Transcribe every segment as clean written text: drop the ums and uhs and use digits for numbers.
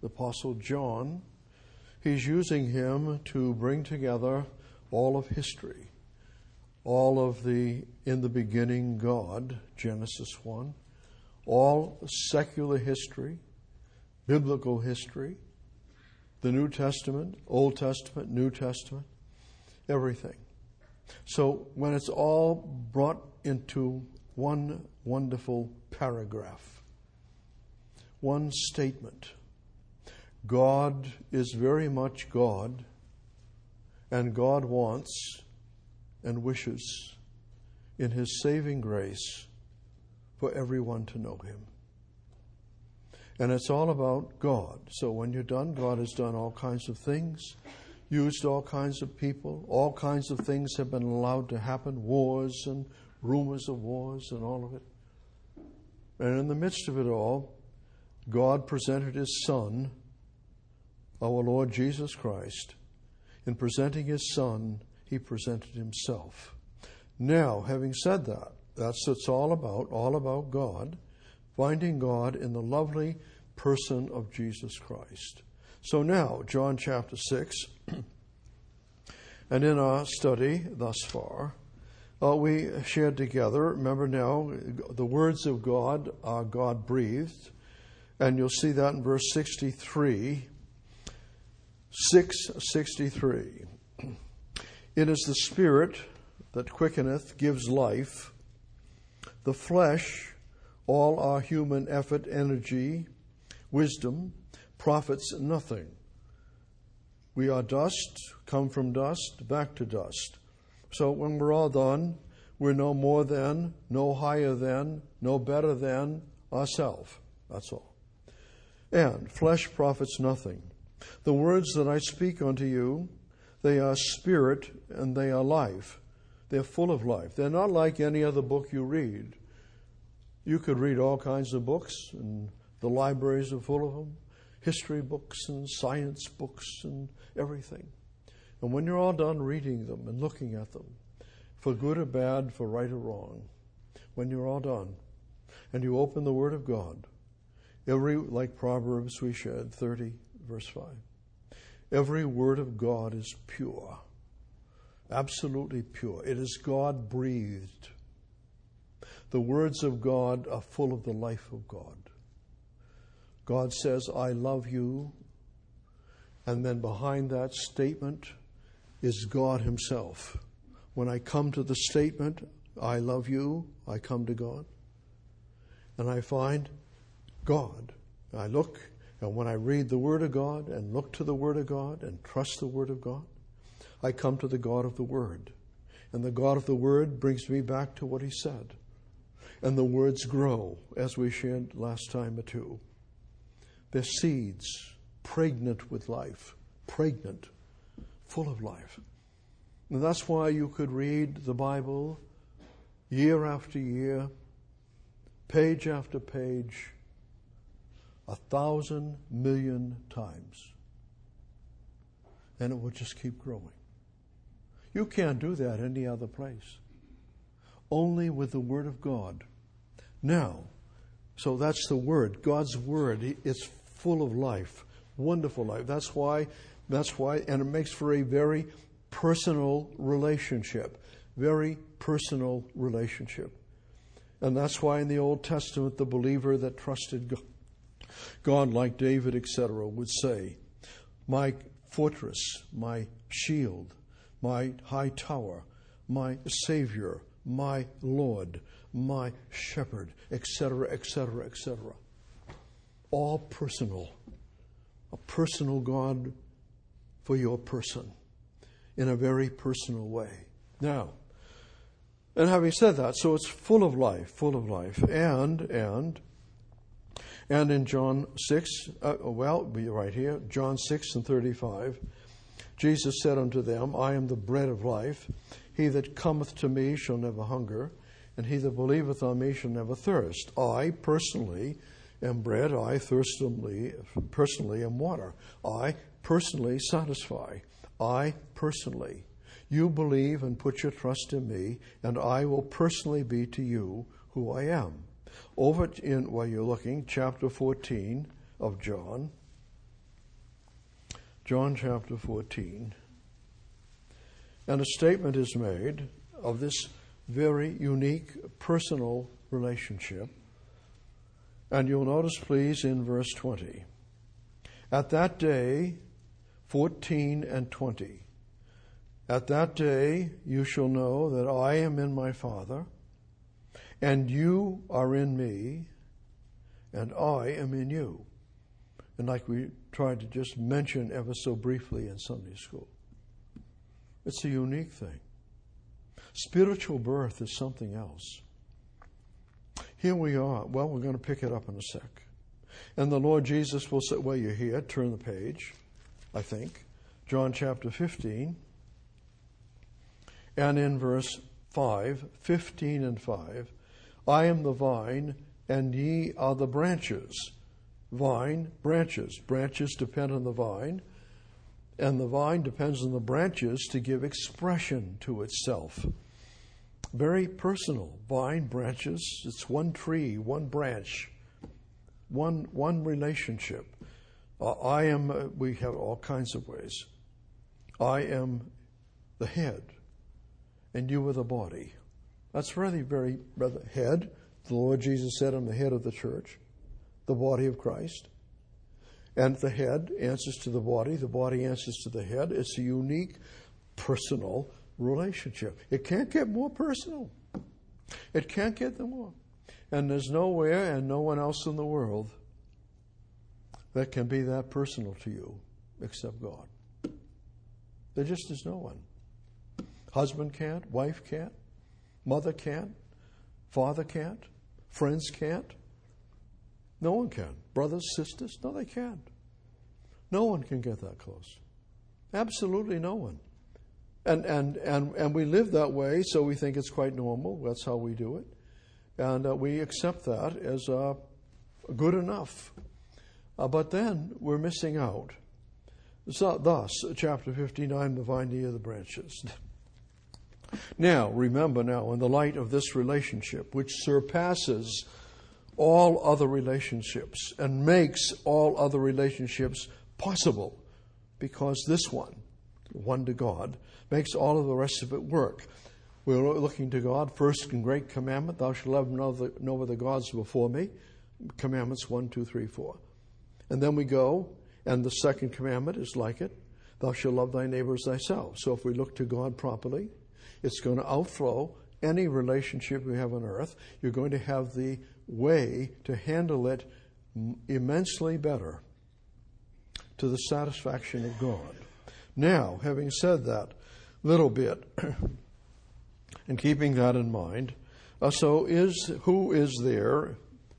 the Apostle John, he's using him to bring together all of history, all of the in the beginning God, Genesis 1, all secular history, biblical history, the New Testament, Old Testament, New Testament, everything. So when it's all brought into one wonderful paragraph, one statement, God is very much God, and God wants and wishes in His saving grace for everyone to know Him. And it's all about God. So when you're done, God has done all kinds of things, used all kinds of people, all kinds of things have been allowed to happen, wars and rumors of wars and all of it. And in the midst of it all, God presented His Son, our Lord Jesus Christ. In presenting His Son, He presented Himself. Now, having said that, that's what it's all about God, finding God in the lovely person of Jesus Christ. So now, John chapter 6, and in our study thus far, we shared together, remember now, the words of God are God-breathed, and you'll see that in verse 63, 6:63. It is the Spirit that quickeneth, gives life. The flesh, all our human effort, energy, wisdom, profits nothing. We are dust, come from dust, back to dust. So when we're all done, we're no more than, no higher than, no better than ourselves. That's all. And flesh profits nothing. The words that I speak unto you, they are spirit and they are life. They're full of life. They're not like any other book you read. You could read all kinds of books, and the libraries are full of them. History books and science books and everything. And when you're all done reading them and looking at them, for good or bad, for right or wrong, when you're all done, and you open the Word of God, like Proverbs we shared, 30, verse 5, every word of God is pure, absolutely pure. It is God-breathed. The words of God are full of the life of God. God says, I love you. And then behind that statement is God Himself. When I come to the statement, I love you, I come to God. And I find God. I look, and when I read the Word of God and look to the Word of God and trust the Word of God, I come to the God of the Word. And the God of the Word brings me back to what He said. And the words grow, as we shared last time or two. They're seeds, pregnant with life, pregnant, full of life. And that's why you could read the Bible year after year, page after page, 1,000 million times. And it will just keep growing. You can't do that any other place. Only with the Word of God. Now, so that's the Word. God's Word is full of life, wonderful life. That's why, and it makes for a very personal relationship. Very personal relationship. And that's why in the Old Testament, the believer that trusted God like David, etc., would say, my fortress, my shield, my high tower, my Savior, my Lord, my shepherd, etc., etc., etc. All personal. A personal God for your person in a very personal way. Now, and having said that, so it's full of life, full of life. And in John 6, be right here, John 6 and 35, Jesus said unto them, I am the bread of life. He that cometh to me shall never hunger, and he that believeth on me shall never thirst. I personally am bread. I personally am water. I personally satisfy. I personally. You believe and put your trust in me, and I will personally be to you who I am. Over in, while you're looking, chapter 14 of John. John chapter 14. And a statement is made of this very unique personal relationship. And you'll notice, please, in verse 20. At that day, 14 and 20. At that day you shall know that I am in my Father, and you are in me, and I am in you. And like we tried to just mention ever so briefly in Sunday school, it's a unique thing. Spiritual birth is something else. Here we are. Well, we're going to pick it up in a sec. And the Lord Jesus will say, well, you're here. Turn the page, I think. John chapter 15. And in verse 5, 15 and 5, I am the vine, and ye are the branches. Vine, branches. Branches depend on the vine, and the vine depends on the branches to give expression to itself. Very personal. Vine, branches, it's one tree, one branch, one relationship. We have all kinds of ways. I am the head, and you are the body. That's really very head. The Lord Jesus said, I'm the head of the church, the body of Christ. And the head answers to the body answers to the head. It's a unique, personal relationship. It can't get more personal. It can't get more. And there's nowhere and no one else in the world that can be that personal to you except God. There just is no one. Husband can't, wife can't, mother can't, father can't, friends can't. No one can. Brothers, sisters, no, they can't. No one can get that close. Absolutely no one. And we live that way, so we think it's quite normal. That's how we do it. And we accept that as good enough. But then we're missing out. So, thus, chapter 59, the vine, ye are the branches. Now, remember now, in the light of this relationship, which surpasses all other relationships and makes all other relationships possible, because this one to God, makes all of the rest of it work. We're looking to God, first and great commandment, thou shalt have no other gods before me. Commandments 1, 2, 3, 4. And then we go, and the second commandment is like it, thou shalt love thy neighbor as thyself. So if we look to God properly, it's going to outflow any relationship we have on earth. You're going to have the way to handle it immensely better to the satisfaction of God. Now, having said that little bit, and keeping that in mind, who is there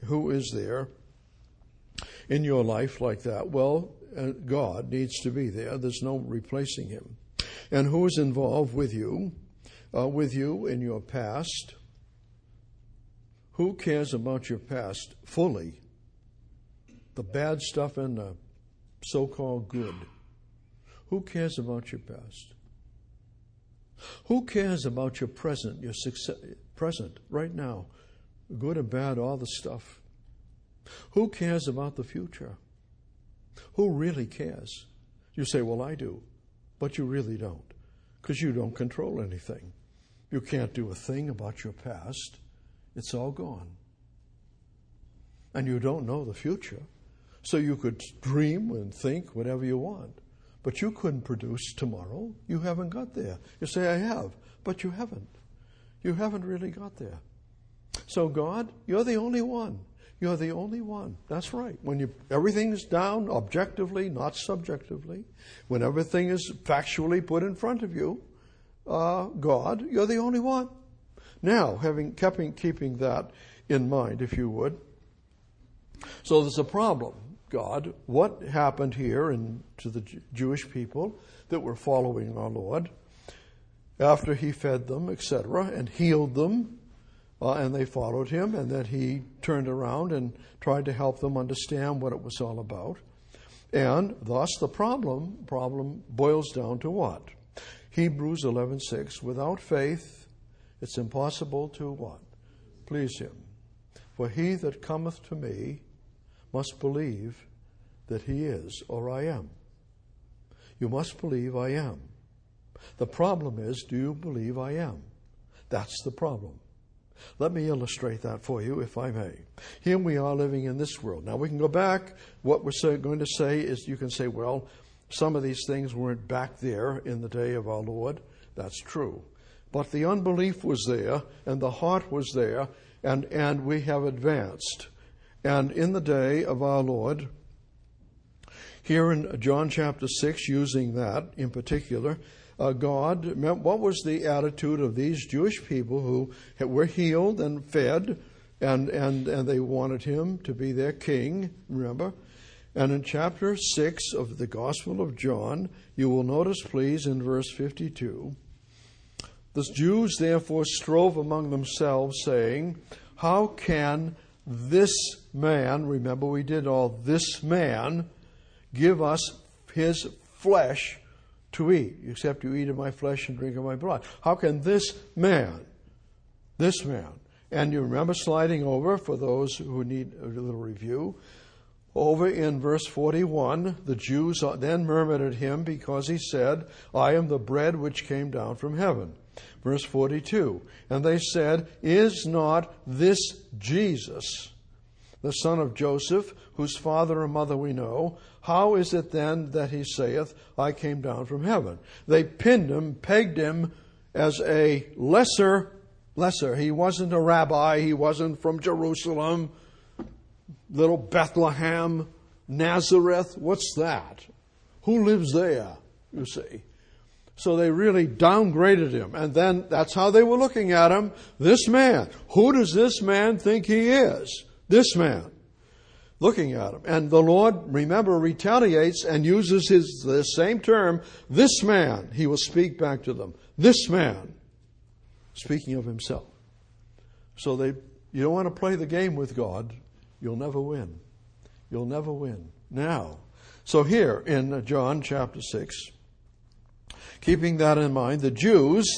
in your life like that? Well, God needs to be there. There's no replacing him. And who is involved with you in your past? Who cares about your past fully? The bad stuff and the so-called good. Who cares about your past? Who cares about your present, your success, present, right now? Good and bad, all the stuff. Who cares about the future? Who really cares? You say, well, I do. But you really don't, because you don't control anything. You can't do a thing about your past. It's all gone. And you don't know the future. So you could dream and think whatever you want. But you couldn't produce tomorrow. You haven't got there. You say, I have. But you haven't. You haven't really got there. So God, you're the only one. You're the only one. That's right. When everything's down objectively, not subjectively, when everything is factually put in front of you, God, you're the only one. Now, keeping that in mind, if you would. So there's a problem. God, what happened here to the Jewish people that were following our Lord after he fed them, etc., and healed them, and they followed him, and then he turned around and tried to help them understand what it was all about. And thus the problem boils down to what? Hebrews 11:6, without faith it's impossible to what? Please him. For he that cometh to me must believe that he is, or I am. You must believe I am. The problem is, do you believe I am? That's the problem. Let me illustrate that for you, if I may. Here we are living in this world. Now we can go back. What we're going to say is, you can say, well, some of these things weren't back there in the day of our Lord. That's true. But the unbelief was there, and the heart was there, and we have advanced. And in the day of our Lord, here in John chapter 6, using that in particular, God, what was the attitude of these Jewish people who were healed and fed, and they wanted him to be their king, remember? And in chapter 6 of the Gospel of John, you will notice, please, in verse 52, the Jews therefore strove among themselves, saying, how can this man, remember we did all this man, give us his flesh to eat, except you eat of my flesh and drink of my blood? How can this man, and you remember sliding over, for those who need a little review, over in verse 41, the Jews then murmured at him because he said, I am the bread which came down from heaven. Verse 42, and they said, is not this Jesus, the son of Joseph, whose father and mother we know? How is it then that he saith, I came down from heaven? They pinned him, pegged him as a lesser. He wasn't a rabbi. He wasn't from Jerusalem, little Bethlehem, Nazareth. What's that? Who lives there, you see? So they really downgraded him. And then that's how they were looking at him. This man. Who does this man think he is? This man. Looking at him. And the Lord, remember, retaliates and uses the same term, this man. He will speak back to them. This man. Speaking of himself. So you don't want to play the game with God. You'll never win. You'll never win. Now, so here in John chapter 6, keeping that in mind, the Jews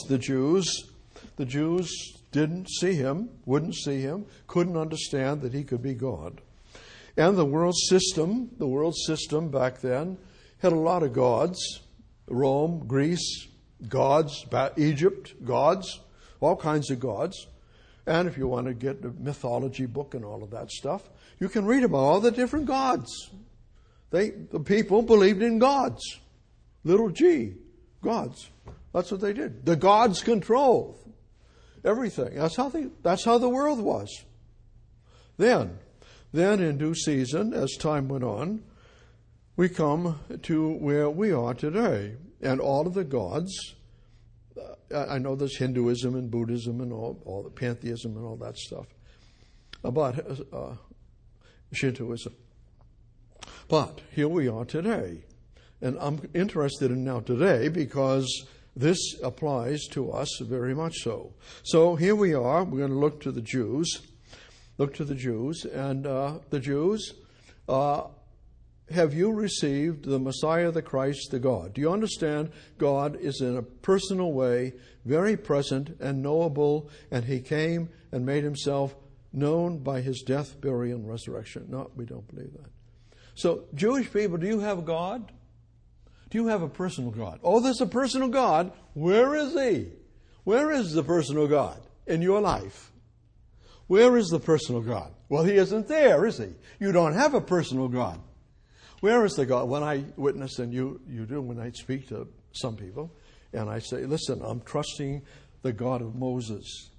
didn't see him, wouldn't see him, couldn't understand that he could be God. And the world system back then had a lot of gods. Rome, Greece, gods, Egypt, gods, all kinds of gods. And if you want to get the mythology book and all of that stuff, you can read about all the different gods. The people believed in gods. Little g, gods. That's what they did. The gods control everything. That's how the world was. Then in due season, as time went on, we come to where we are today. And all of the gods, I know there's Hinduism and Buddhism and all the pantheism and all that stuff, about Shintoism. But here we are today. And I'm interested in now today because this applies to us very much so. So here we are. We're going to look to the Jews. And the Jews, have you received the Messiah, the Christ, the God? Do you understand God is in a personal way very present and knowable, and he came and made himself known by his death, burial, and resurrection? No, we don't believe that. So, Jewish people, do you have God? Do you have a personal God? Oh, there's a personal God. Where is he? Where is the personal God in your life? Where is the personal God? Well, he isn't there, is he? You don't have a personal God. Where is the God? When I witness, and you do when I speak to some people, and I say, listen, I'm trusting the God of Moses.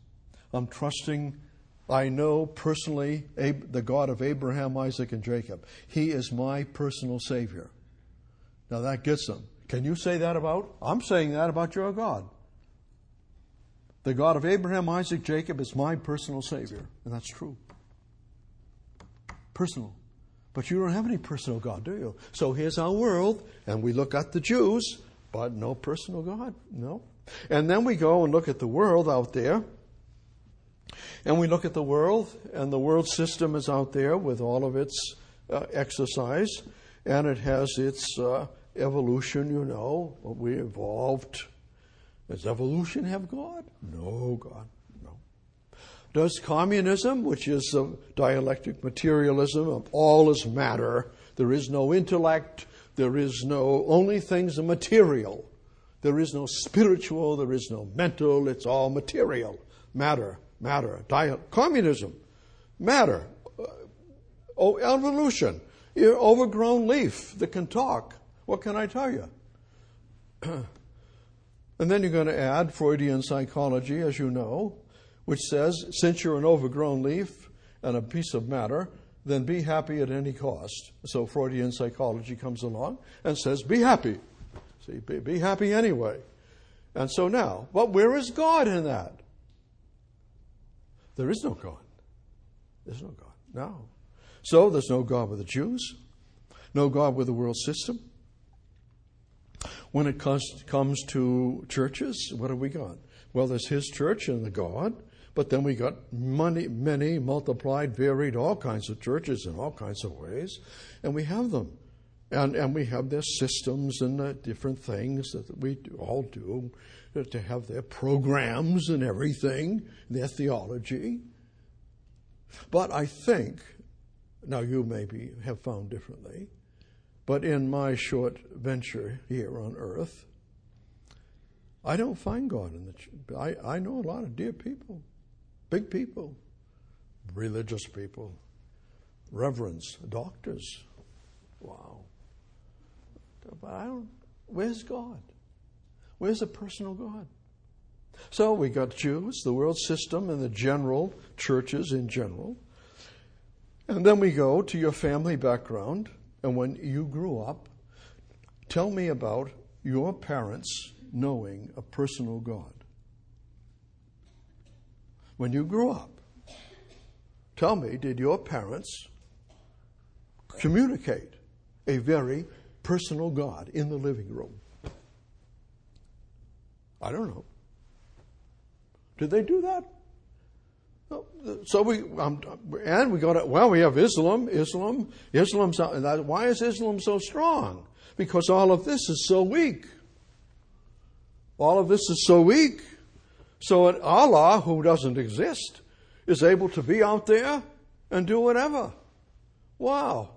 I know personally the God of Abraham, Isaac, and Jacob. He is my personal Savior. Now that gets them. Can you say that about? I'm saying that about your God. The God of Abraham, Isaac, Jacob is my personal Savior. And that's true. Personal. But you don't have any personal God, do you? So here's our world, and we look at the Jews, but no personal God. No. And then we go and look at the world out there. And we look at the world, and the world system is out there with all of its exercise, and it has its evolution, you know. We evolved. Does evolution have God? No, God, no. Does communism, which is dialectic materialism of all is matter, there is no intellect, There is no, only things are material. There is no spiritual, there is no mental, it's all material. Matter. Communism, matter. Evolution. You're an overgrown leaf that can talk. What can I tell you? And then you're going to add Freudian psychology, as you know, which says, since you're an overgrown leaf and a piece of matter, then be happy at any cost. So Freudian psychology comes along and says, be happy. See, be happy anyway. And so now, but where is God in that? There is no God. There's no God. No. So there's no God with the Jews, no God with the world system. When it comes to churches, what have we got? Well, there's His church and the God, but then we got many, multiplied, varied, all kinds of churches in all kinds of ways, and we have them. And we have their systems and the different things that we all do to have their programs and everything, their theology. But I think, now you maybe have found differently, but in my short venture here on earth, I don't find God in the church. I know a lot of dear people, big people, religious people, reverends, doctors. Wow. But where's God? Where's the personal God? So we got Jews, the world system, and the general churches in general. And then we go to your family background. And when you grew up, tell me about your parents knowing a personal God. When you grew up, tell me, did your parents communicate a very personal God in the living room? I don't know. Did they do that? No. So we go to, well, we have Islam's out. Why is Islam so strong? Because all of this is so weak. All of this is so weak. So Allah, who doesn't exist, is able to be out there and do whatever. Wow.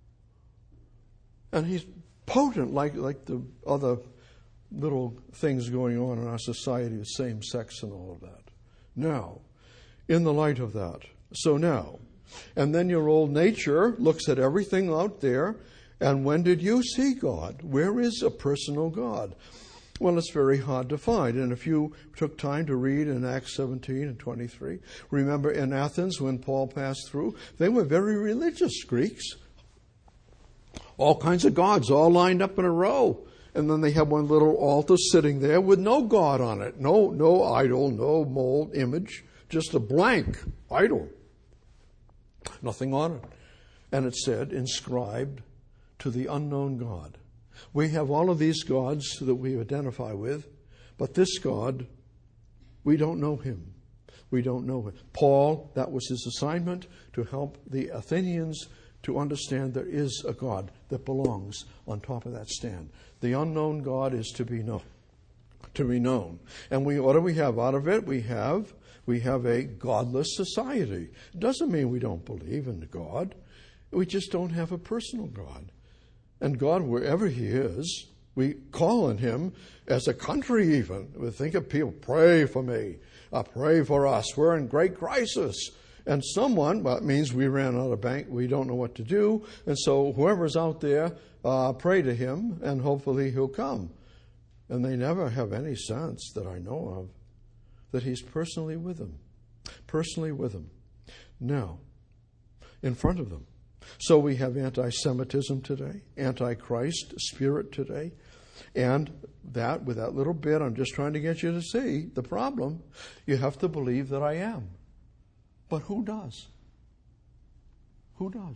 And He's potent like the other little things going on in our society with same sex and all of that. Now, in the light of that, so now, and then your old nature looks at everything out there, and when did you see God? Where is a personal God? Well, it's very hard to find. And if you took time to read in Acts 17 and 23, remember in Athens when Paul passed through, they were very religious Greeks. All kinds of gods all lined up in a row. And then they had one little altar sitting there with no God on it. No idol, no mold, image, just a blank idol. Nothing on it. And it said, inscribed to the unknown God. We have all of these gods that we identify with, but this God, we don't know Him. We don't know Him. Paul, that was his assignment, to help the Athenians to understand there is a God that belongs on top of that stand. The unknown God is to be known. To be known. And what do we have out of it? We have a godless society. It doesn't mean we don't believe in God. We just don't have a personal God. And God, wherever He is, we call on Him as a country even. We think of people, pray for me, pray for us. We're in great crisis. And someone, well, it means we ran out of bank, we don't know what to do. And so whoever's out there, pray to Him, and hopefully He'll come. And they never have any sense that I know of that He's personally with them. Personally with them. Now, in front of them. So we have anti-Semitism today, anti-Christ spirit today, and that, with that little bit, I'm just trying to get you to see the problem. You have to believe that I am. But who does? Who does?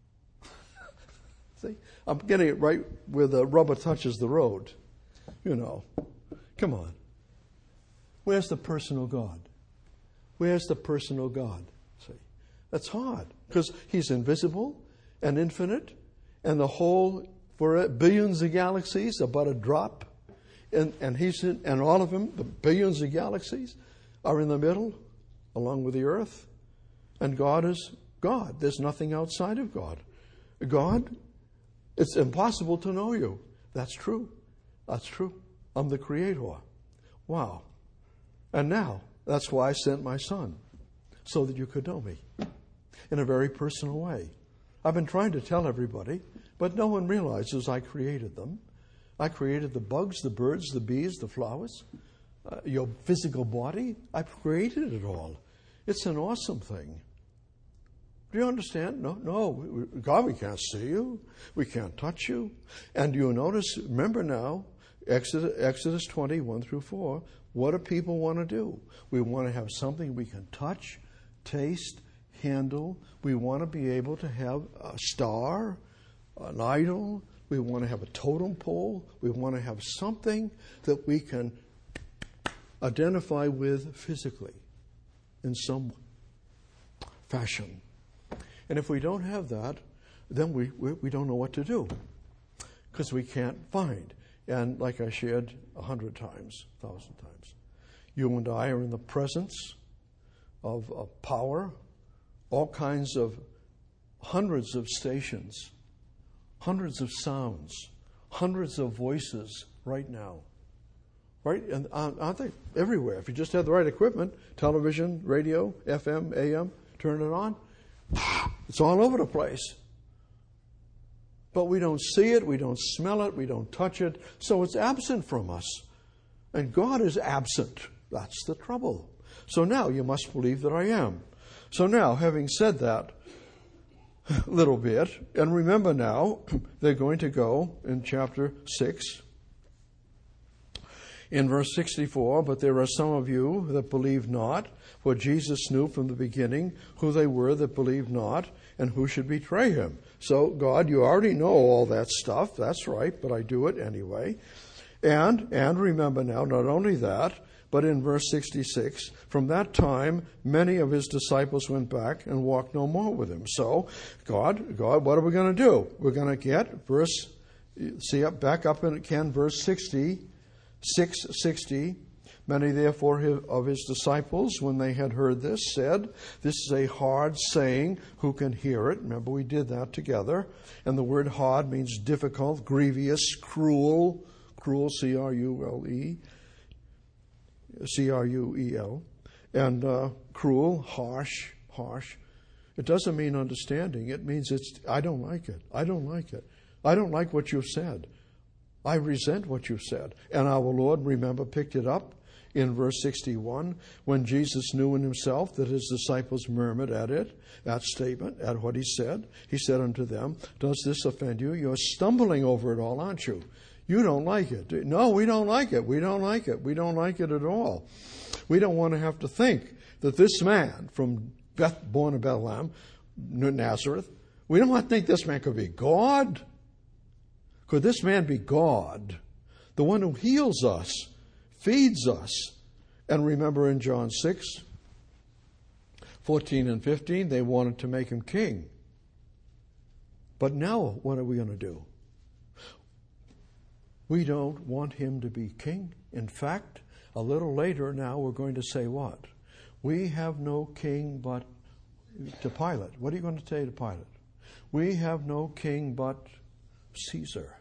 See, I'm getting it right where the rubber touches the road. You know, come on. Where's the personal God? Where's the personal God? See, that's hard because He's invisible and infinite, and the whole, for billions of galaxies, about a drop, and He's in, and all of them, the billions of galaxies, are in the middle, along with the earth, and God is God. There's nothing outside of God. God It's impossible to know you. That's true. That's true. I'm the Creator. Wow. And now, that's why I sent my Son, so that you could know me in a very personal way. I've been trying to tell everybody, but no one realizes I created them. I created the bugs, the birds, the bees, the flowers, your physical body. I've created it all. It's an awesome thing. Do you understand? No. God, we can't see you. We can't touch you. And you notice, remember now, Exodus 20, 1 through 4, what do people want to do? We want to have something we can touch, taste, handle. We want to be able to have a star, an idol. We want to have a totem pole. We want to have something that we can identify with physically in some fashion. And if we don't have that, then we don't know what to do, because we can't find. And like I shared 100 times, 1,000 times, you and I are in the presence of power, all kinds of hundreds of stations, hundreds of sounds, hundreds of voices right now. Right? And aren't they everywhere? If you just have the right equipment, television, radio, FM, AM, turn it on, it's all over the place. But we don't see it, we don't smell it, we don't touch it, so it's absent from us. And God is absent. That's the trouble. So now you must believe that I am. So now, having said that little bit, and remember now, they're going to go in chapter 6, in verse 64, but there are some of you that believe not, for Jesus knew from the beginning who they were that believed not and who should betray him. So, God, you already know all that stuff. That's right, but I do it anyway. And remember now, not only that, but in verse 66, from that time, many of his disciples went back and walked no more with him. So, God, what are we going to do? We're going to get back up in verse 60, 660. Many, therefore, of his disciples, when they had heard this, said, this is a hard saying, who can hear it? Remember, we did that together. And the word hard means difficult, grievous, cruel, C-R-U-L-E, C-R-U-E-L, and cruel, harsh. It doesn't mean understanding. It means I don't like it. I don't like what you've said. I resent what you've said. And our Lord, remember, picked it up in verse 61, when Jesus knew in himself that his disciples murmured at it, that statement, at what he said. He said unto them, does this offend you? You're stumbling over it all, aren't you? You don't like it. No, we don't like it. We don't like it. We don't like it at all. We don't want to have to think that this man born of Bethlehem, Nazareth, we don't want to think this man could be God. Could this man be God? The one who heals us, feeds us. And remember in John 6, 14 and 15, they wanted to make him king. But now what are we going to do? We don't want him to be king. In fact, a little later now we're going to say what? We have no king but to Pilate. What are you going to say to Pilate? We have no king but Caesar.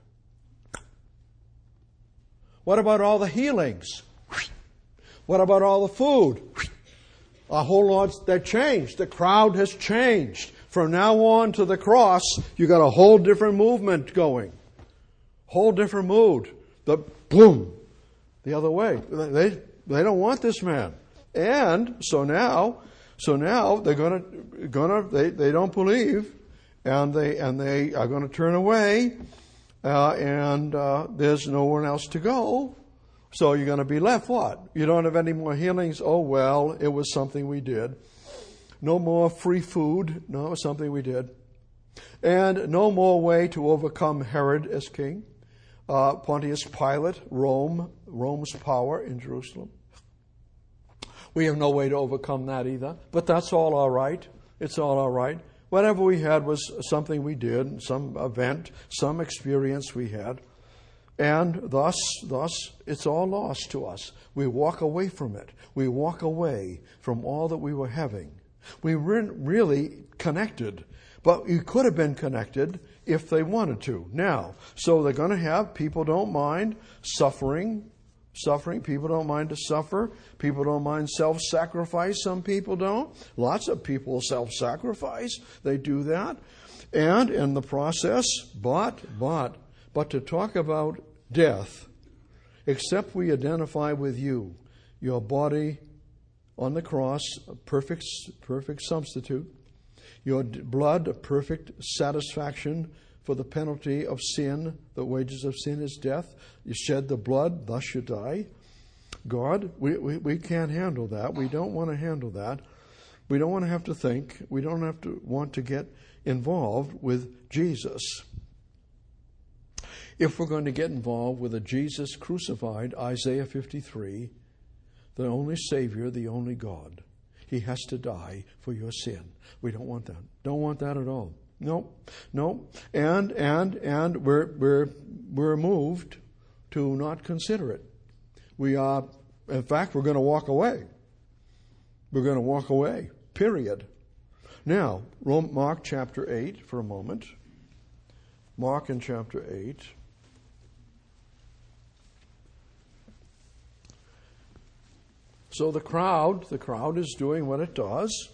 What about all the healings? What about all the food? Our whole Lord's, that changed. The crowd has changed. From now on to the cross, you got a whole different movement going. Whole different mood. The other way. They don't want this man. And so now they're they don't believe, and they are going to turn away, and there's no one else to go. So you're going to be left what? You don't have any more healings? Oh well, it was something we did. No more free food? No, it was something we did. And no more way to overcome Herod as king. Pontius Pilate, Rome's power in Jerusalem. We have no way to overcome that either. But that's all right. It's all right. Whatever we had was something we did, some event, some experience we had. And thus, it's all lost to us. We walk away from it. We walk away from all that we were having. We weren't really connected, But you could have been connected if they wanted to. Now, so they're going to have, people don't mind suffering. People don't mind to suffer. People don't mind self-sacrifice. Some people don't. Lots of people self-sacrifice. They do that. And in the process, but to talk about death, except we identify with you, your body on the cross, a perfect substitute, your blood, a perfect satisfaction for the penalty of sin. The wages of sin is death. You shed the blood, thus you die. God, we can't handle that. We don't want to handle that. We don't want to have to think. We don't have to want to get involved with Jesus. If we're going to get involved with a Jesus crucified, Isaiah 53, the only Savior, the only God, He has to die for your sin. We don't want that. Don't want that at all. No. And we're moved to not consider it. We are, in fact, we're going to walk away. We're going to walk away, period. Now, Mark chapter 8 for a moment. Mark in chapter 8. So the crowd is doing what it does.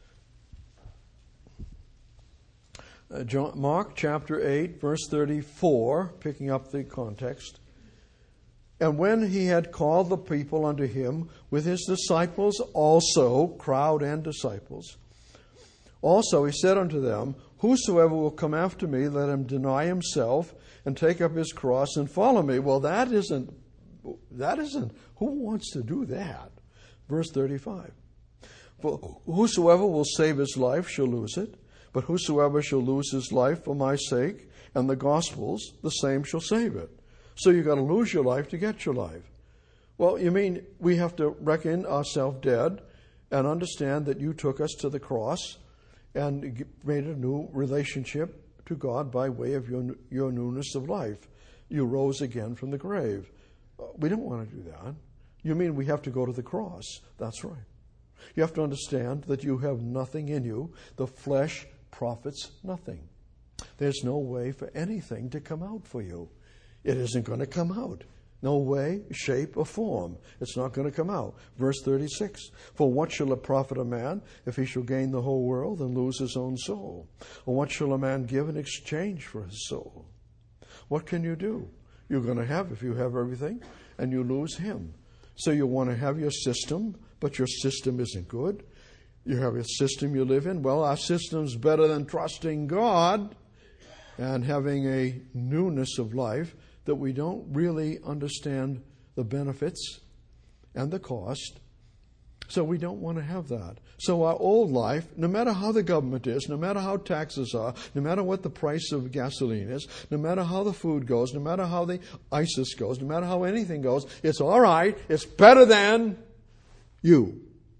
Mark chapter 8, verse 34, picking up the context. And when he had called the people unto him with his disciples also, crowd and disciples, also he said unto them, Whosoever will come after me, let him deny himself and take up his cross and follow me. Well, that isn't, who wants to do that? Verse 35. For whosoever will save his life shall lose it, but whosoever shall lose his life for my sake and the gospel's, the same shall save it. So you've got to lose your life to get your life. Well, you mean we have to reckon ourselves dead and understand that you took us to the cross and made a new relationship to God by way of your newness of life. You rose again from the grave. We don't want to do that. You mean we have to go to the cross? That's right. You have to understand that you have nothing in you. The flesh profits nothing. There's no way for anything to come out for you. It isn't going to come out. No way, shape, or form. It's not going to come out. Verse 36. For what shall it profit a man if he shall gain the whole world and lose his own soul? Or what shall a man give in exchange for his soul? What can you do? You're going to have, if you have everything, and you lose him. So you want to have your system, but your system isn't good. You have a system you live in. Well, our system's better than trusting God and having a newness of life that we don't really understand the benefits and the cost. So we don't want to have that. So our old life, no matter how the government is, no matter how taxes are, no matter what the price of gasoline is, no matter how the food goes, no matter how the ISIS goes, no matter how anything goes, it's all right. It's better than you.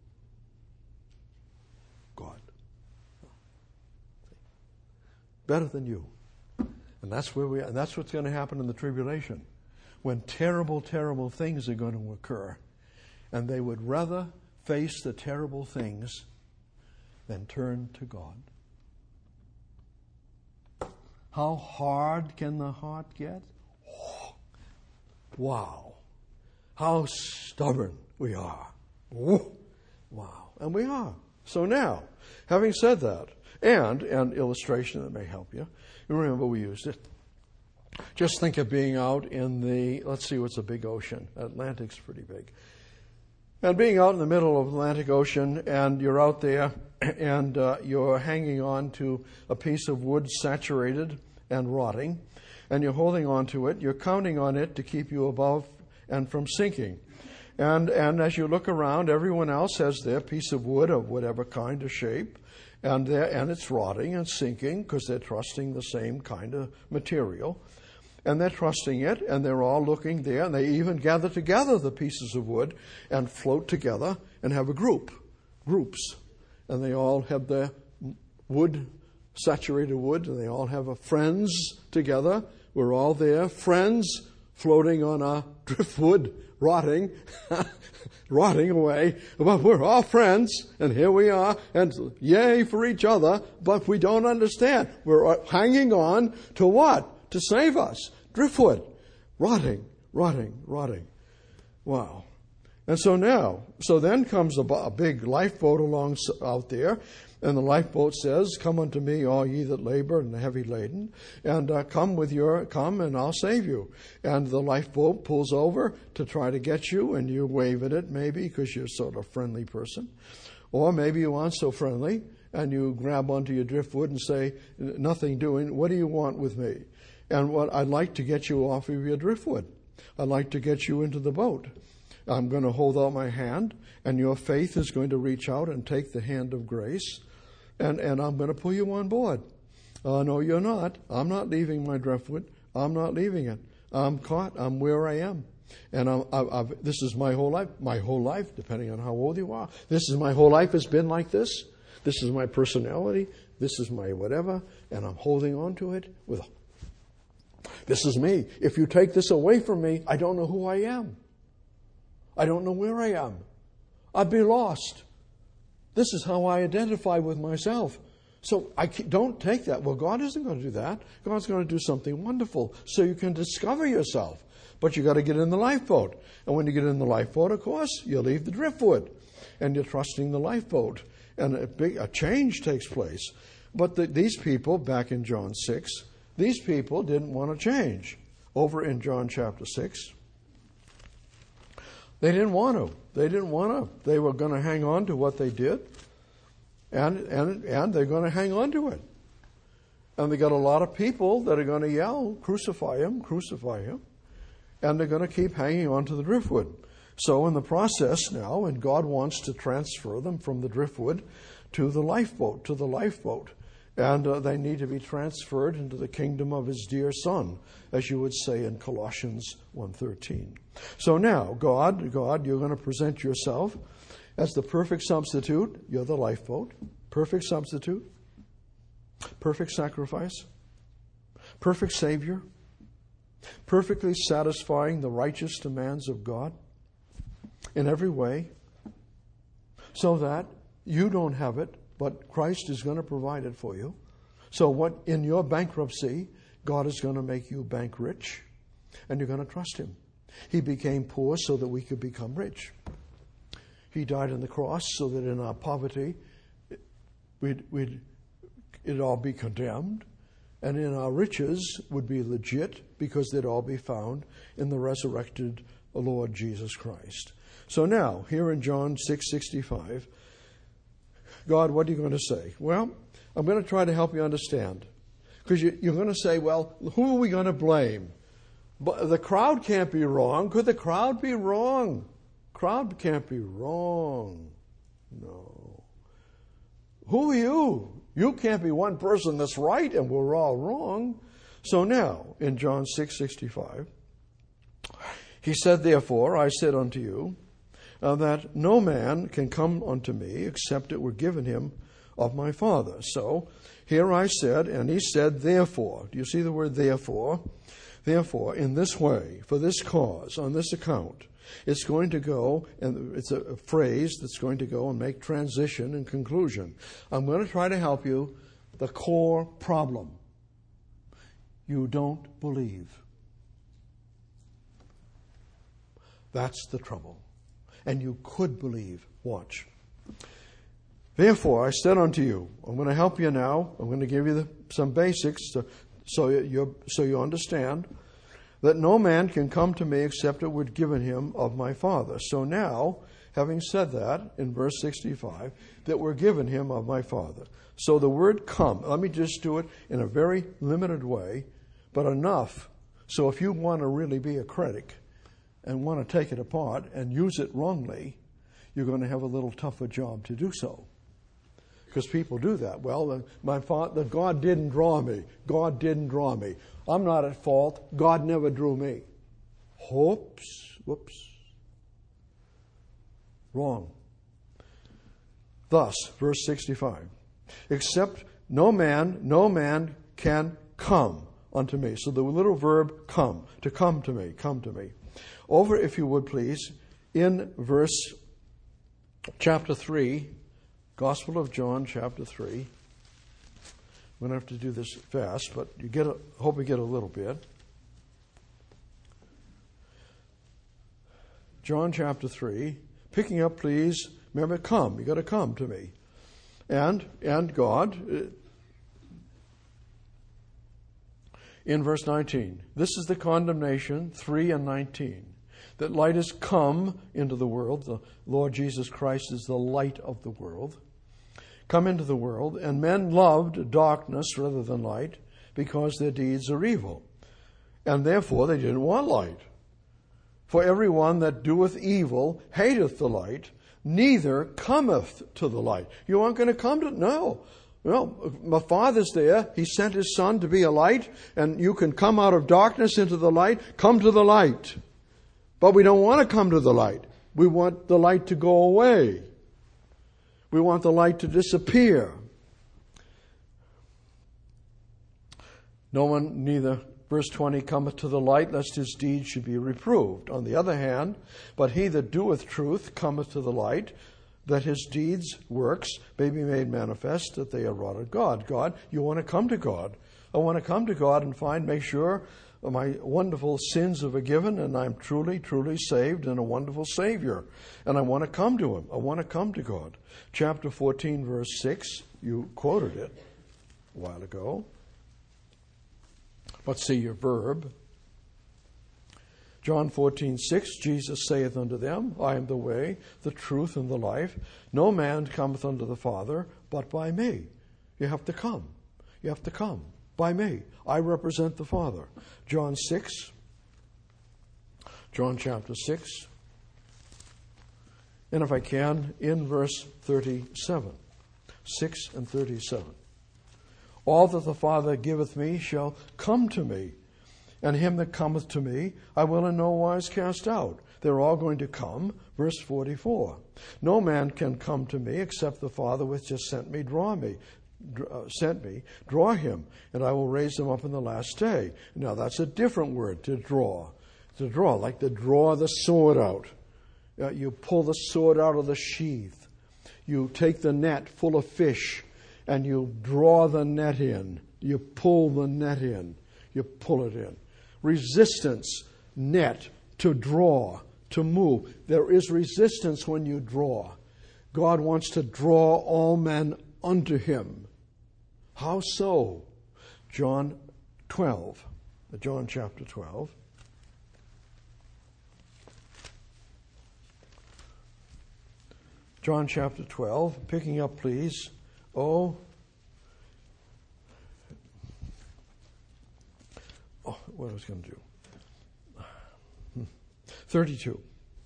God. Better than you. And that's where we are. And that's what's going to happen in the tribulation. When terrible, terrible things are going to occur. And they would rather face the terrible things than turn to God. How hard can the heart get? Wow. How stubborn we are. Wow. And we are. So now, having said that, and an illustration that may help you, remember we used it. Just think of being out in the, let's see what's a big ocean. Atlantic's pretty big. And being out in the middle of the Atlantic Ocean, and you're out there, and you're hanging on to a piece of wood saturated and rotting, and you're holding on to it. You're counting on it to keep you above and from sinking. And as you look around, everyone else has their piece of wood of whatever kind of shape, and it's rotting and sinking because they're trusting the same kind of material. And they're trusting it, and they're all looking there, and they even gather together the pieces of wood and float together and have a groups. And they all have their wood, saturated wood, and they all have friends together. We're all there, friends floating on a driftwood, rotting, rotting away. But we're all friends, and here we are, and yay for each other, but we don't understand. We're hanging on to what? To save us. Driftwood, rotting, rotting, rotting. Wow. And so then comes a big lifeboat out there, and the lifeboat says, "Come unto me, all ye that labor and are heavy laden, and come and I'll save you." And the lifeboat pulls over to try to get you, and you wave at it maybe because you're sort of a friendly person. Or maybe you aren't so friendly, and you grab onto your driftwood and say, "Nothing doing, what do you want with me?" And what I'd like to get you off of your driftwood. I'd like to get you into the boat. I'm going to hold out my hand, and your faith is going to reach out and take the hand of grace, and I'm going to pull you on board. No, you're not. I'm not leaving my driftwood. I'm not leaving it. I'm caught. I'm where I am. And this is my whole life. My whole life, depending on how old you are. This is my whole life has been like this. This is my personality. This is my whatever, and I'm holding on to it this is me. If you take this away from me, I don't know who I am. I don't know where I am. I'd be lost. This is how I identify with myself. So don't take that. Well, God isn't going to do that. God's going to do something wonderful so you can discover yourself. But you got to get in the lifeboat. And when you get in the lifeboat, of course, you leave the driftwood. And you're trusting the lifeboat. And a change takes place. But these people, back in John 6, these people didn't want to change. Over in John chapter 6, they didn't want to. They were going to hang on to what they did, and they're going to hang on to it. And they got a lot of people that are going to yell, "Crucify him, crucify him," and they're going to keep hanging on to the driftwood. So in the process now, and God wants to transfer them from the driftwood to the lifeboat, and they need to be transferred into the kingdom of His dear Son, as you would say in Colossians 1:13. So now, God, you're going to present yourself as the perfect substitute. You're the lifeboat. Perfect substitute. Perfect sacrifice. Perfect Savior. Perfectly satisfying the righteous demands of God in every way, so that you don't have it, but Christ is going to provide it for you. So in your bankruptcy, God is going to make you bank rich, and you're going to trust Him. He became poor so that we could become rich. He died on the cross so that in our poverty, it'd all be condemned, and in our riches would be legit because they'd all be found in the resurrected Lord Jesus Christ. So now, here in John 6:65, God, what are you going to say? Well, I'm going to try to help you understand. Because you're going to say, well, who are we going to blame? But the crowd can't be wrong. Could the crowd be wrong? Crowd can't be wrong. No. Who are you? You can't be one person that's right and we're all wrong. So now, in John 6:65, He said, "Therefore, I said unto you, that no man can come unto me except it were given him of my Father." So here I said, and He said, "Therefore." Do you see the word therefore? Therefore, in this way, for this cause, on this account, it's going to go, and it's a phrase that's going to go and make transition and conclusion. I'm going to try to help you. The core problem: you don't believe. That's the trouble. And you could believe. Watch. "Therefore, I said unto you," I'm going to help you now. I'm going to give you some basics so you understand that no man can come to me except it were given him of my Father. So now, having said that in verse 65, that we're given him of my Father. So the word "come," let me just do it in a very limited way, but enough so if you want to really be a critic and want to take it apart and use it wrongly, you're going to have a little tougher job to do so. Because people do that. Well, my father, God didn't draw me. God didn't draw me. I'm not at fault. God never drew me. Whoops. Wrong. Thus, verse 65, except no man can come unto me. So the little verb come, to come to me, come to me. Over, if you would please, in chapter 3, Gospel of John, chapter 3. I'm going to have to do this fast, but hope you get a little bit. John chapter 3, picking up, please, remember, come. You got to come to me. And God, in verse 19, this is the condemnation, 3 and 19, that light has come into the world. The Lord Jesus Christ is the light of the world. Come into the world, and men loved darkness rather than light, because their deeds are evil. And therefore they didn't want light. For everyone that doeth evil hateth the light, neither cometh to the light. You aren't going to come to... No. Well, my Father's there. He sent His Son to be a light, and you can come out of darkness into the light. Come to the light. But we don't want to come to the light. We want the light to go away. We want the light to disappear. No one neither, verse 20, cometh to the light, lest his deeds should be reproved. On the other hand, but he that doeth truth cometh to the light, that his deeds, works, may be made manifest, that they are wrought of God. God, you want to come to God. I want to come to God and make sure my wonderful sins are forgiven, and I'm truly, truly saved and a wonderful Savior. And I want to come to Him. I want to come to God. Chapter 14, verse 6, you quoted it a while ago. But see your verb. John 14:6, Jesus saith unto them, I am the way, the truth, and the life. No man cometh unto the Father but by me. You have to come. You have to come by me. I represent the Father. John chapter 6. And if I can, in verse 37. 6 and 37. All that the Father giveth me shall come to me, and him that cometh to me I will in no wise cast out. They're all going to come. Verse 44. No man can come to me except the Father which has sent me, draw him, and I will raise him up in the last day. Now that's a different word, to draw. To draw, like to draw the sword out. You pull the sword out of the sheath. You take the net full of fish, and you draw the net in. You pull the net in. You pull it in. Resistance, net, to draw, to move. There is resistance when you draw. God wants to draw all men unto Him. How so? John chapter 12. John chapter 12, picking up, please. What I was going to do. 32.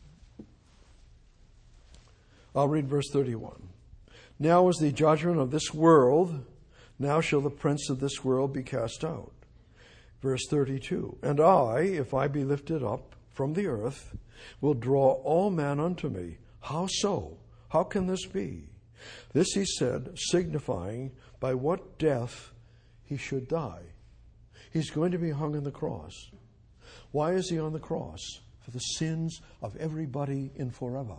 I'll read verse 31. Now is the judgment of this world. Now shall the prince of this world be cast out. Verse 32. And I, if I be lifted up from the earth, will draw all men unto me. How so? How can this be? This he said, signifying by what death he should die. He's going to be hung on the cross. Why is he on the cross? For the sins of everybody in forever.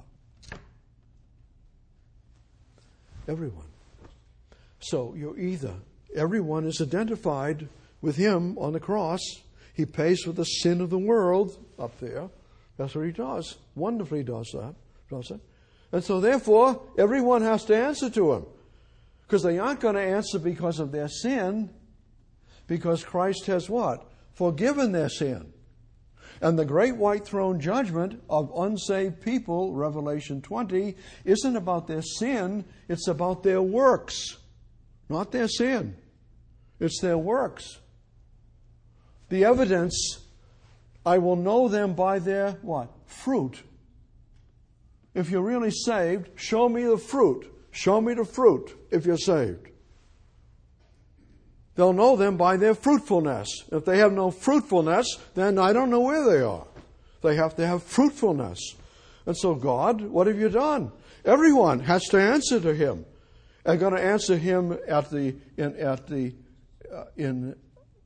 Everyone. So everyone is identified with him on the cross. He pays for the sin of the world up there. That's what he does. Wonderfully does that. Does it? And so therefore, everyone has to answer to him. Because they aren't going to answer because of their sin. Because Christ has what? Forgiven their sin. And the great white throne judgment of unsaved people, Revelation 20, isn't about their sin, it's about their works. Not their sin. It's their works. The evidence, I will know them by their what? Fruit. If you're really saved, show me the fruit. Show me the fruit if you're saved. They'll know them by their fruitfulness. If they have no fruitfulness, then I don't know where they are. They have to have fruitfulness. And so God, what have you done? Everyone has to answer to Him. They're going to answer Him in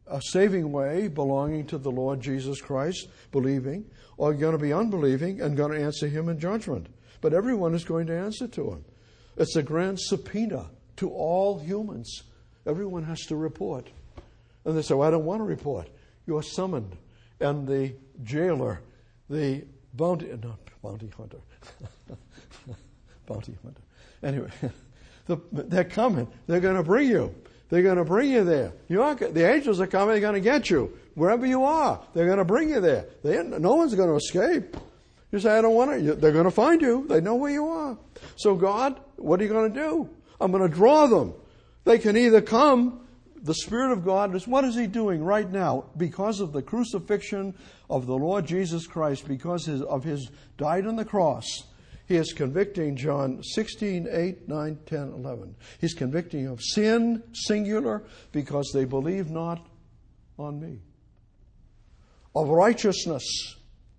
a saving way belonging to the Lord Jesus Christ, believing, or you're going to be unbelieving and going to answer him in judgment. But everyone is going to answer to him. It's a grand subpoena to all humans. Everyone has to report. And they say, well, I don't want to report. You're summoned. And the jailer, the bounty hunter. Bounty hunter. Anyway, they're coming. They're going to bring you. They're going to bring you there. The angels are coming. They're going to get you. Wherever you are, they're going to bring you there. No one's going to escape. You say, I don't want to. They're going to find you. They know where you are. So God, what are you going to do? I'm going to draw them. They can either come. The Spirit of God, what is He doing right now? Because of the crucifixion of the Lord Jesus Christ, because of His died on the cross, He is convicting John 16, 8, 9, 10, 11. He's convicting of sin, singular, because they believe not on me. Of righteousness.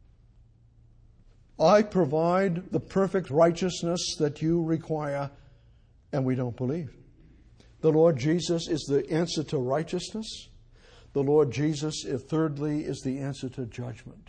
I provide the perfect righteousness that you require, and we don't believe. The Lord Jesus is the answer to righteousness. The Lord Jesus, thirdly, is the answer to judgment.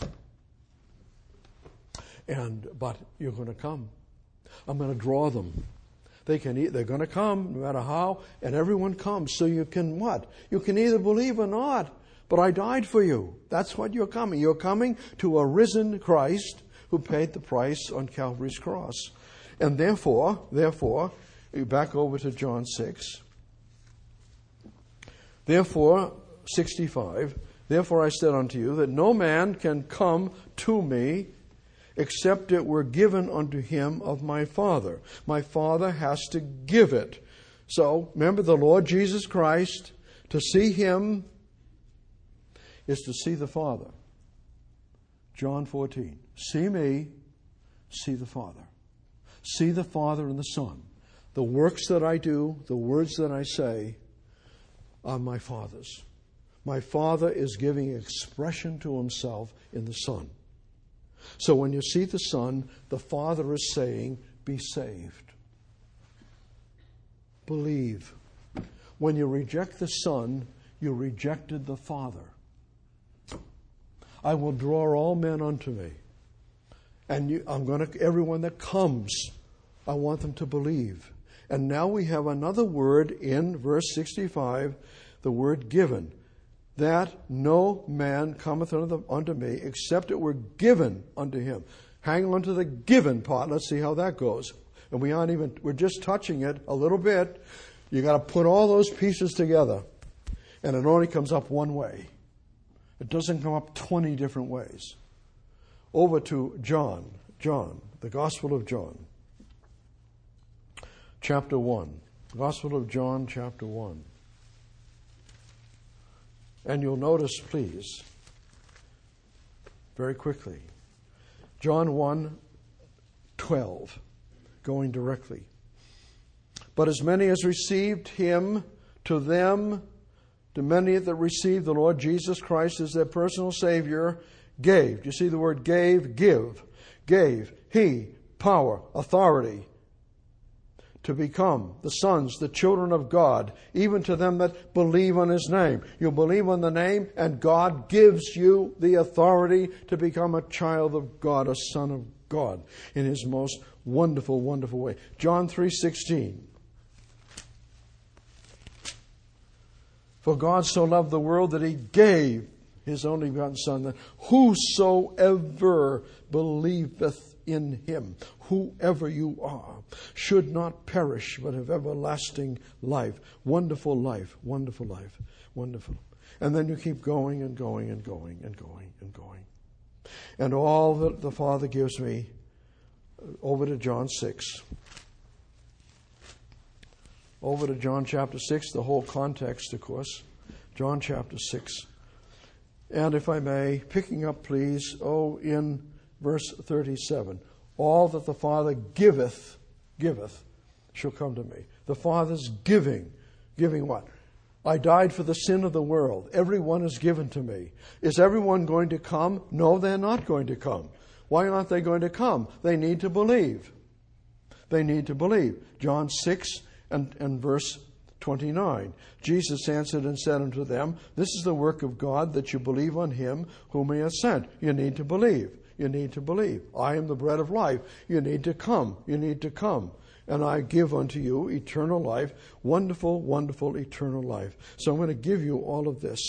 But you're going to come. I'm going to draw them. They're going to come, no matter how, and everyone comes. So you can what? You can either believe or not. But I died for you. That's what you're coming. You're coming to a risen Christ who paid the price on Calvary's cross. And therefore, back over to John 6. Therefore, 65, therefore I said unto you that no man can come to me except it were given unto him of my Father. My Father has to give it. So, remember the Lord Jesus Christ, to see Him is to see the Father. John 14, see me, see the Father. See the Father and the Son. The works that I do, the words that I say, are my Father's. My Father is giving expression to Himself in the Son. So when you see the Son, the Father is saying, be saved. Believe. When you reject the Son, you rejected the Father. I will draw all men unto me. And everyone that comes, I want them to believe. And now we have another word in verse 65, the word given. That no man cometh unto me, except it were given unto him. Hang on to the given part. Let's see how that goes. And we're just touching it a little bit. You got to put all those pieces together. And it only comes up one way. It doesn't come up 20 different ways. Over to John, the Gospel of John. Chapter 1. Gospel of John, chapter 1. And you'll notice, please, very quickly, John 1:12, going directly. But as many as received Him, to many that received the Lord Jesus Christ as their personal Savior, gave. Do you see the word gave? Give. Gave. He, power, authority, to become the sons, the children of God, even to them that believe on His name. You believe on the name, and God gives you the authority to become a child of God, a son of God, in His most wonderful, wonderful way. John 3:16. For God so loved the world that He gave His only begotten Son, that whosoever believeth in Him, whoever you are, should not perish but have everlasting life. Wonderful life, wonderful life, wonderful. And then you keep going and going and going and going and going. And all that the Father gives me, over to John 6. Over to John chapter 6, the whole context, of course. John chapter 6. And if I may, picking up, please, in verse 37. All that the Father giveth, shall come to me. The Father's giving. Giving what? I died for the sin of the world. Everyone is given to me. Is everyone going to come? No, they're not going to come. Why aren't they going to come? They need to believe. They need to believe. John 6 and verse 29. Jesus answered and said unto them, This is the work of God, that you believe on him whom he has sent. You need to believe. You need to believe. I am the bread of life. You need to come. You need to come. And I give unto you eternal life, wonderful, wonderful eternal life. So I'm going to give you all of this.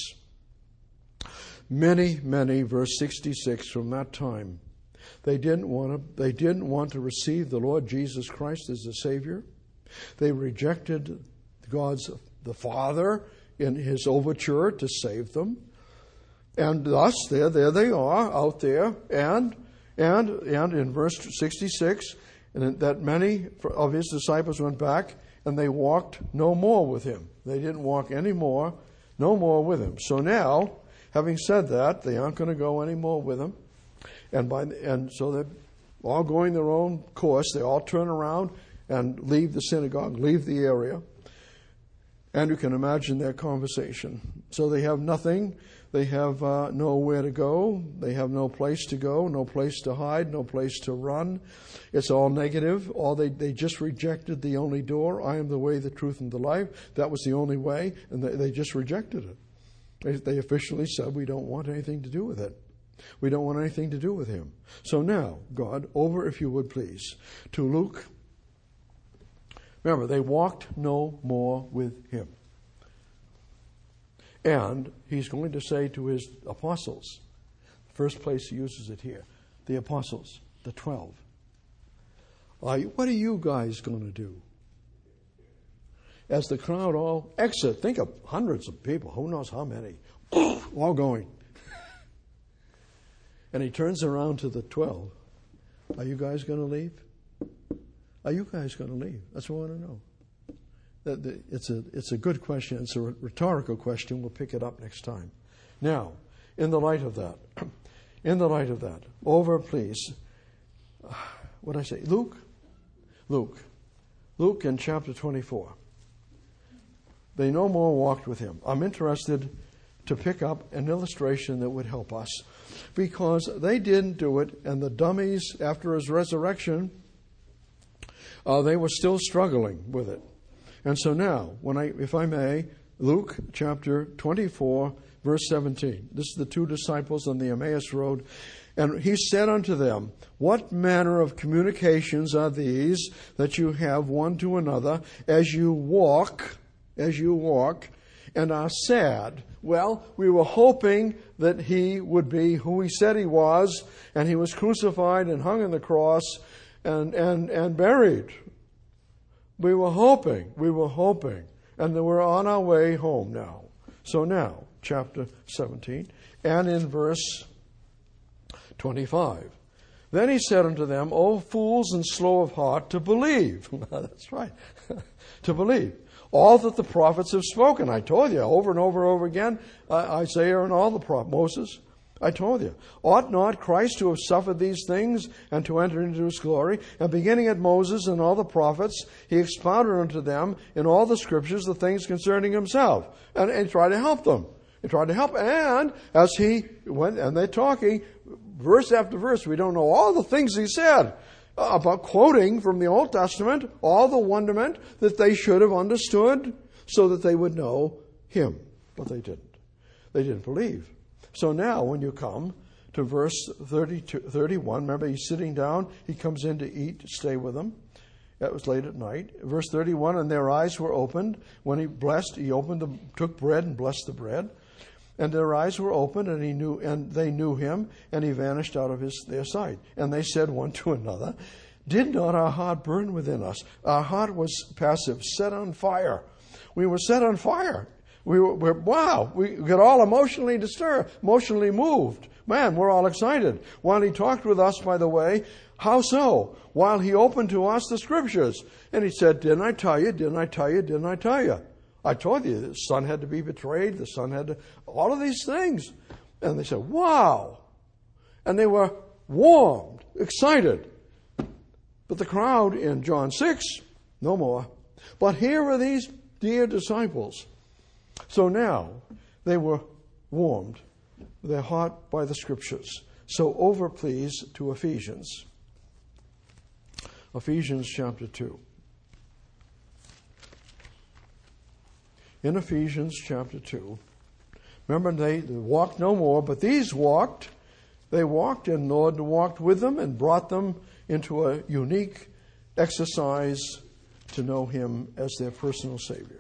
Many, verse 66, from that time, they didn't want to receive the Lord Jesus Christ as the Savior. They rejected the Father in his overture to save them. And thus, there they are out there. And in verse 66, and that many of his disciples went back and they walked no more with him. They didn't walk no more with him. So now, having said that, they aren't going to go any more with him. And so they're all going their own course. They all turn around and leave the synagogue, leave the area. And you can imagine their conversation. So they have nothing. They have nowhere to go. They have no place to go, no place to hide, no place to run. It's all negative. They just rejected the only door. I am the way, the truth, and the life. That was the only way, and they just rejected it. They officially said, we don't want anything to do with it. We don't want anything to do with him. So now, God, over, if you would please, to Luke. Remember, they walked no more with him. And he's going to say to his apostles, the first place he uses it here, the apostles, the 12. What are you guys going to do? As the crowd all exit, think of hundreds of people, who knows how many, all going. And he turns around to the 12. Are you guys going to leave? Are you guys going to leave? That's what I want to know. It's a good question. It's a rhetorical question. We'll pick it up next time. Now, in the light of that, over, please. What did I say? Luke in chapter 24. They no more walked with him. I'm interested to pick up an illustration that would help us, because they didn't do it, and the dummies after his resurrection, they were still struggling with it. And so now, if I may, Luke chapter 24, verse 17. This is the two disciples on the Emmaus road. And he said unto them, What manner of communications are these that you have one to another as you walk, and are sad? Well, we were hoping that he would be who he said he was, and he was crucified and hung on the cross and buried. We were hoping, and we're on our way home now. So now, chapter 17, and in verse 25. Then he said unto them, O fools and slow of heart to believe. That's right, to believe. All that the prophets have spoken. I told you over and over again, Isaiah and all the prophets, Moses. I told you. Ought not Christ to have suffered these things and to enter into his glory? And beginning at Moses and all the prophets, he expounded unto them in all the scriptures the things concerning himself. And tried to help them. He tried to help. And as he went, and they're talking, verse after verse, we don't know all the things he said about quoting from the Old Testament, all the wonderment that they should have understood so that they would know him. But they didn't. They didn't believe. So now when you come to verse 31, remember he's sitting down, he comes in to eat, to stay with them. That was late at night. Verse 31, and their eyes were opened. When he blessed, he opened them, took bread and blessed the bread. And their eyes were opened, and they knew him, and he vanished out of their sight. And they said one to another, Did not our heart burn within us? Our heart was passive, set on fire. We were set on fire. We got all emotionally disturbed, emotionally moved. Man, we're all excited. While he talked with us, by the way, how so? While he opened to us the scriptures. And he said, Didn't I tell you? Didn't I tell you? Didn't I tell you? I told you the son had to be betrayed. The son had to, all of these things. And they said, wow. And they were warmed, excited. But the crowd in John 6, no more. But here are these dear disciples. So now they were warmed, their heart by the scriptures. So over, please, to Ephesians. Ephesians chapter 2. in Ephesians chapter 2. Remember, they walked no more, but these walked. They walked, and the Lord walked with them and brought them into a unique exercise to know Him as their personal Savior.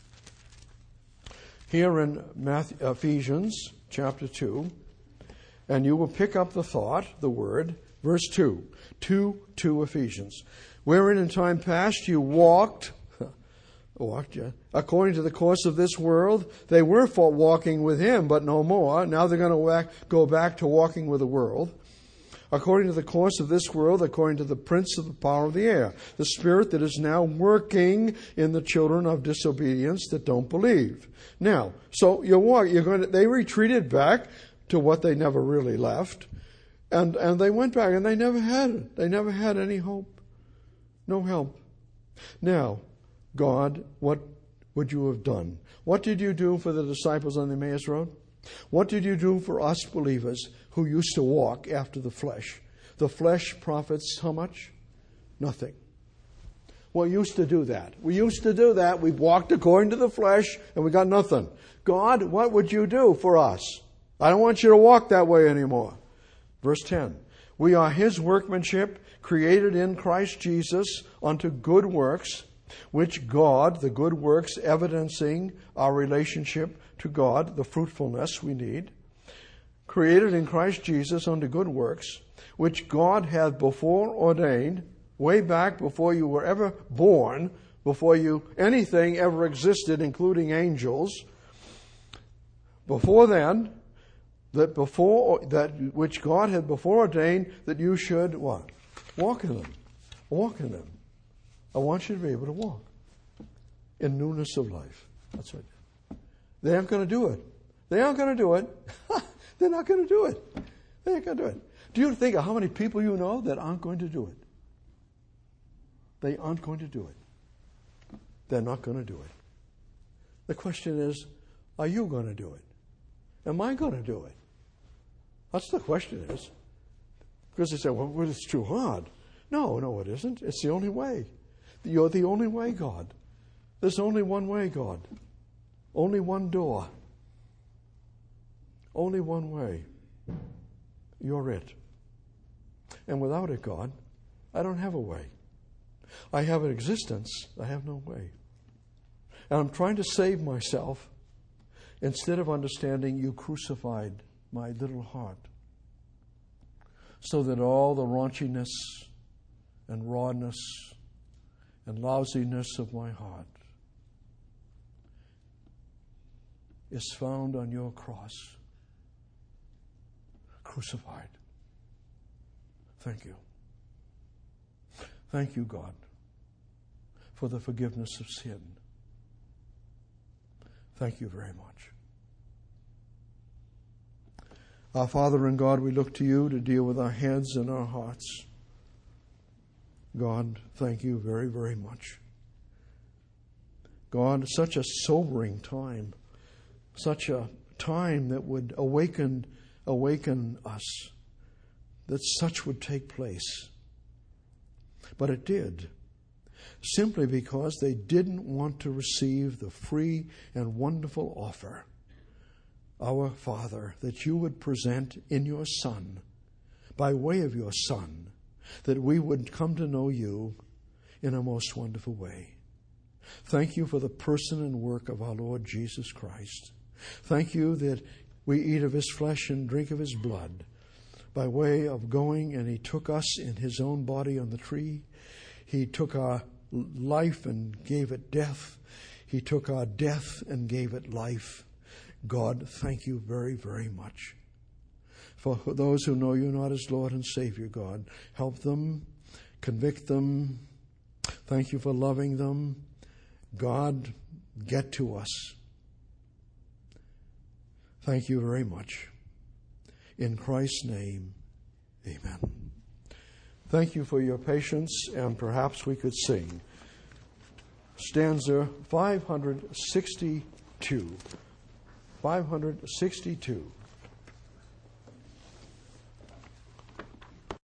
Here in Ephesians chapter 2, and you will pick up the thought, the word, verse 2 Ephesians. Wherein in time past you walked, according to the course of this world. They were for walking with Him, but no more. Now they're going to go back to walking with the world. According to the course of this world, according to the prince of the power of the air, the spirit that is now working in the children of disobedience that don't believe. Now, so they retreated back to what they never really left, and they went back, and they never had it. They never had any hope. No help. Now, God, what would you have done? What did you do for the disciples on the Emmaus Road? What did you do for us believers who used to walk after the flesh? The flesh profits how much? Nothing. We used to do that. We walked according to the flesh, and we got nothing. God, what would you do for us? I don't want you to walk that way anymore. Verse 10. We are His workmanship, created in Christ Jesus unto good works, which God, the good works evidencing our relationship to God, the fruitfulness we need, created in Christ Jesus unto good works, which God hath before ordained, way back before you were ever born, before anything ever existed, including angels. Before then, that which God had before ordained that you should what? Walk in them. Walk in them. I want you to be able to walk in newness of life. That's right. They aren't going to do it. They aren't going to do it. They're not going to do it. They ain't going to do it. Do you think of how many people you know that aren't going to do it? They aren't going to do it. They're not going to do it. The question is, are you going to do it? Am I going to do it? That's the question is. Because they say, well, it's too hard. No, it isn't. It's the only way. You're the only way, God. There's only one way, God. Only one door. Only one way. You're it. And without it, God, I don't have a way. I have an existence. I have no way. And I'm trying to save myself instead of understanding you crucified my little heart so that all the raunchiness and rawness and lousiness of my heart is found on your cross, crucified. Thank you. Thank you, God, for the forgiveness of sin. Thank you very much. Our Father and God, we look to you to deal with our heads and our hearts. God, thank you very, very much. God, such a sobering time, such a time that would awaken us, that such would take place. But it did, simply because they didn't want to receive the free and wonderful offer, our Father, that you would present in your Son, by way of your Son, that we would come to know you in a most wonderful way. Thank you for the person and work of our Lord Jesus Christ. Thank you that we eat of his flesh and drink of his blood by way of going, and he took us in his own body on the tree. He took our life and gave it death. He took our death and gave it life. God, thank you very, very much. For those who know you not as Lord and Savior, God, help them, convict them. Thank you for loving them. God, get to us. Thank you very much. In Christ's name, amen. Thank you for your patience, and perhaps we could sing stanza 562. 562.